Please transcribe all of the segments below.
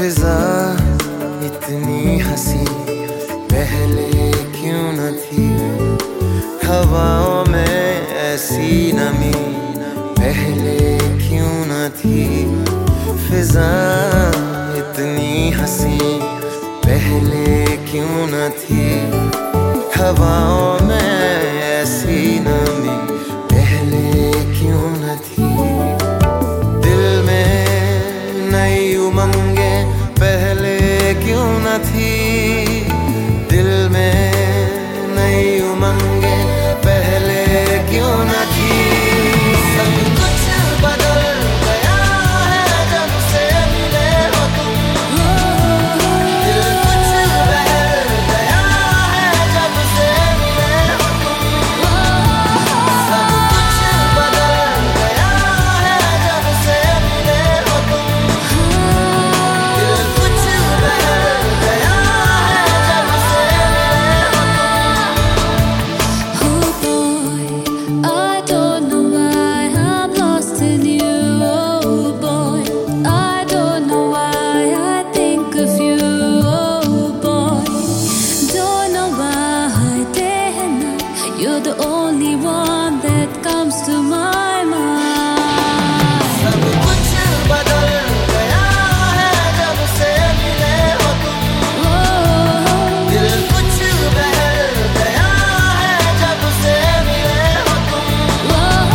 फिजा इतनी हंसी पहले क्यों न थी, हवाओं में ऐसी नमी पहले क्यों न थी। फिजा इतनी हंसी पहले क्यों न थी, हवाओं में ऐसी नमी पहले क्यों न थी। दिल में नई उमंगे पहले क्यों न थी, दिल में नई उमंगे पहले क्यों न थी। सब कुछ बदल गया है जब से मिले हो तुम, दिल कुछ बदल गया है जब से मिले हो तुम। सब कुछ बदल गया है जब से मिले हो तुम, दिल कुछ बदल गया है जब से मिले हो तुम। Oh boy, I don't know why I'm lost in you. Oh boy, I don't know why I think of you. Oh boy, don't know why day and night you're the only one that comes to my mind. सब कुछ बदल गया है जब से मिले हो तुम, दिल कुछ बदल गया है जब से मिले हो तुम।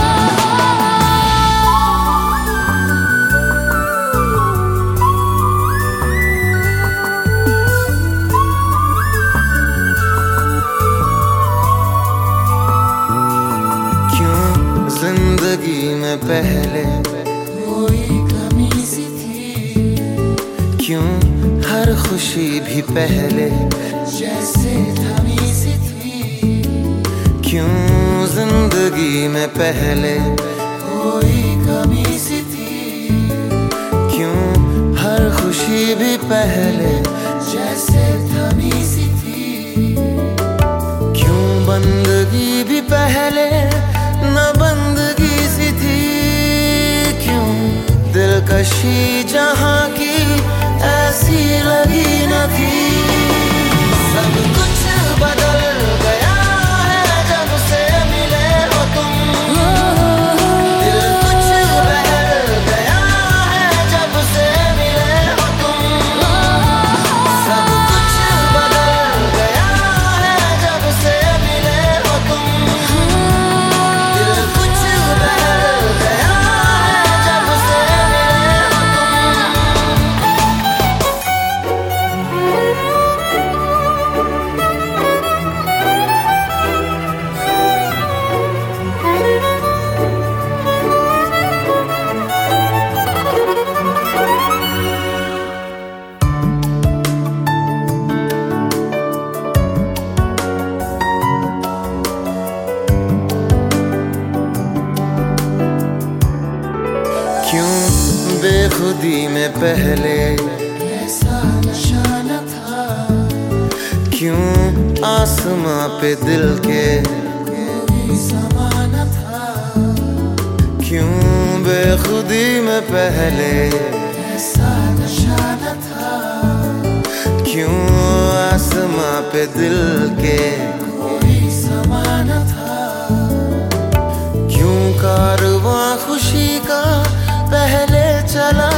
क्यों जिंदगी में पहले कोई कमी सी थी, क्यों हर खुशी भी पहले जैसे थमी सी थी। क्यों जिंदगी में पहले कोई कमी सी थी, क्यों हर खुशी भी पहले जैसे थमी सी थी। क्यों बंदगी भी पहले न बंदगी सी थी, क्यों दिलकशी जहां की ऐसी लगी न थी। सब कुछ बदल गया है जब से मिले हो तुम, दिल कुछ बदल गया है जब से मिले हो तुम। सब कुछ बदल गया है जब से मिले हो तुम, दिल कुछ बदल गया है जब से मिले हो क्यों बेखुदी में पहले ऐसा नशा न था, क्यों आसमां पे दिल के कोई समा न था। क्यों बेखुदी में पहले ऐसा नशा न था, क्यों आसमां पे दिल के कोई समा न था। क्यों कारवां खुशी का पहले चला